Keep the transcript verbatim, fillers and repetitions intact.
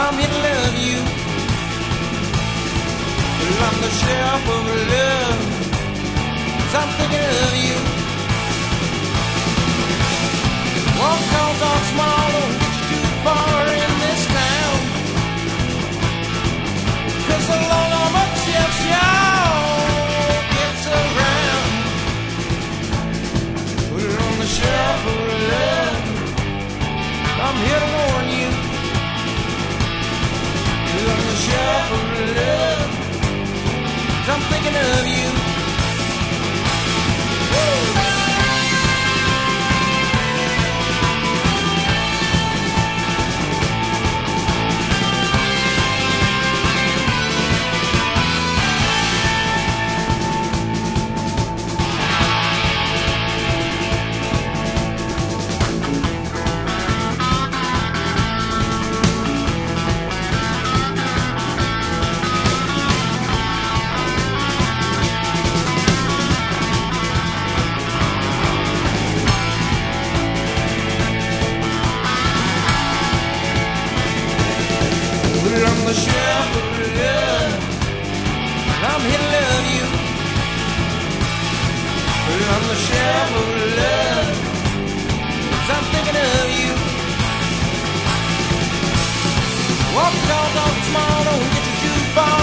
I'm here to love you. Well, I'm the sheriff of love, 'cause I'm thinking of you. One call talk small, don't get you too far in this town, 'cause the long arm up chef y'all gets around. Well, I'm the sheriff of love, I'm here to warn you. Well, I'm the sheriff of love, 'cause I'm thinking of you. Woo! I'm the sheriff of love, I'm here to love you. I'm the sheriff of love, 'cause I'm thinking of you. Walk the dog, dog, small, don't get you too far.